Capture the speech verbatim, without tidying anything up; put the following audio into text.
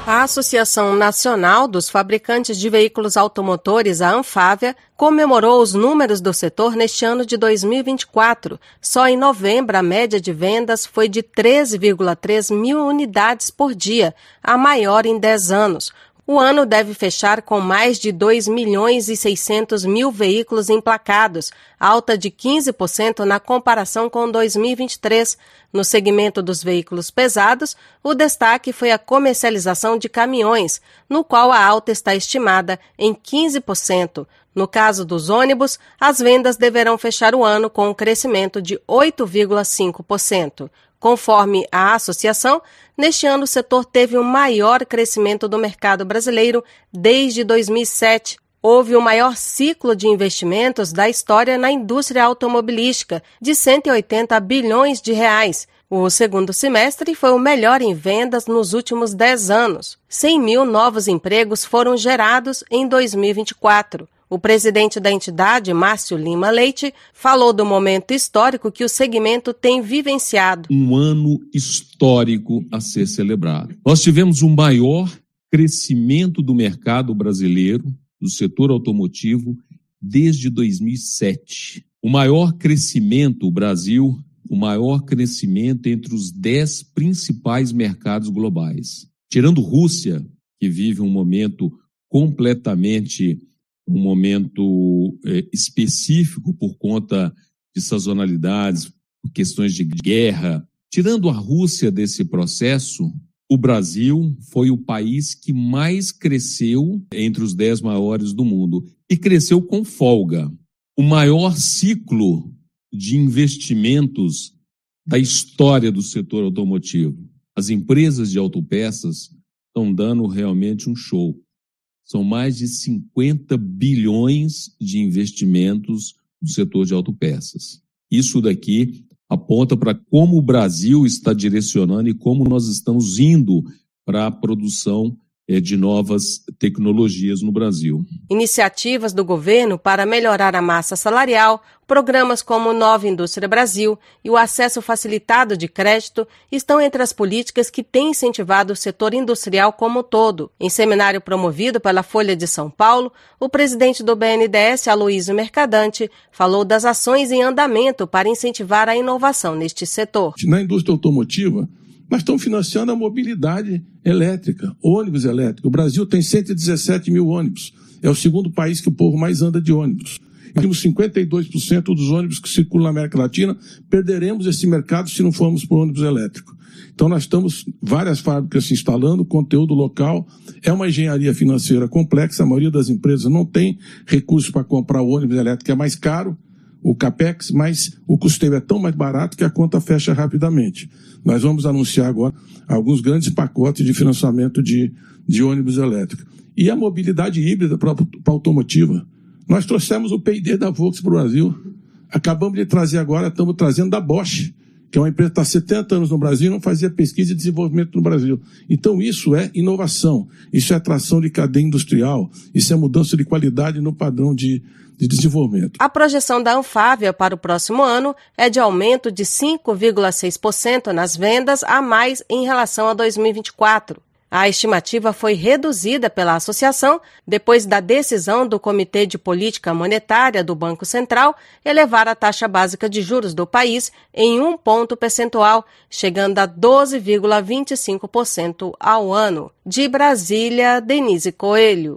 A Associação Nacional dos Fabricantes de Veículos Automotores, a Anfávia, comemorou os números do setor neste ano de dois mil e vinte e quatro. Só em novembro, a média de vendas foi de treze vírgula três mil unidades por dia, a maior em dez anos. O ano deve fechar com mais de dois milhões e seiscentos mil veículos emplacados, alta de quinze por cento na comparação com dois mil e vinte e três. No segmento dos veículos pesados, o destaque foi a comercialização de caminhões, no qual a alta está estimada em quinze por cento. No caso dos ônibus, as vendas deverão fechar o ano com um crescimento de oito vírgula cinco por cento. Conforme a associação, neste ano o setor teve o maior crescimento do mercado brasileiro desde dois mil e sete. Houve o maior ciclo de investimentos da história na indústria automobilística, de cento e oitenta bilhões de reais. O segundo semestre foi o melhor em vendas nos últimos dez anos. cem mil novos empregos foram gerados em dois mil e vinte e quatro. O presidente da entidade, Márcio Lima Leite, falou do momento histórico que o segmento tem vivenciado. Um ano histórico a ser celebrado. Nós tivemos o maior crescimento do mercado brasileiro, do setor automotivo, desde dois mil e sete. O maior crescimento, o Brasil, o maior crescimento entre os dez principais mercados globais. Tirando Rússia, que vive um momento completamente... um momento é, específico por conta de sazonalidades, por questões de guerra. Tirando a Rússia desse processo, o Brasil foi o país que mais cresceu entre os dez maiores do mundo e cresceu com folga. O maior ciclo de investimentos da história do setor automotivo. As empresas de autopeças estão dando realmente um show. São mais de cinquenta bilhões de investimentos no setor de autopeças. Isso daqui aponta para como o Brasil está direcionando e como nós estamos indo para a produção é, de novas tecnologias no Brasil. Iniciativas do governo para melhorar a massa salarial, programas como o Nova Indústria Brasil e o acesso facilitado de crédito estão entre as políticas que têm incentivado o setor industrial como um todo. Em seminário promovido pela Folha de São Paulo, o presidente do B N D E S, Aloysio Mercadante, falou das ações em andamento para incentivar a inovação neste setor. Na indústria automotiva, nós estamos financiando a mobilidade elétrica, ônibus elétrico. O Brasil tem cento e dezessete mil ônibus. É o segundo país que o povo mais anda de ônibus. Temos cinquenta e dois por cento dos ônibus que circulam na América Latina. Perderemos esse mercado se não formos por ônibus elétrico. Então nós estamos várias fábricas se instalando, conteúdo local. É uma engenharia financeira complexa. A maioria das empresas não tem recursos para comprar o ônibus elétrico, é mais caro. O CAPEX, mas o custeio é tão mais barato que a conta fecha rapidamente. Nós vamos anunciar agora alguns grandes pacotes de financiamento de, de ônibus elétricos. E a mobilidade híbrida para a automotiva. Nós trouxemos o P I D da Volkswagen para o Brasil. Acabamos de trazer agora, estamos trazendo da Bosch, que é uma empresa que está há setenta anos no Brasil e não fazia pesquisa e desenvolvimento no Brasil. Então isso é inovação, isso é atração de cadeia industrial, isso é mudança de qualidade no padrão de, de desenvolvimento. A projeção da Anfávia para o próximo ano é de aumento de cinco vírgula seis por cento nas vendas a mais em relação a dois mil e vinte e quatro. A estimativa foi reduzida pela associação depois da decisão do Comitê de Política Monetária do Banco Central elevar a taxa básica de juros do país em um ponto percentual, chegando a doze vírgula vinte e cinco por cento ao ano. De Brasília, Denise Coelho.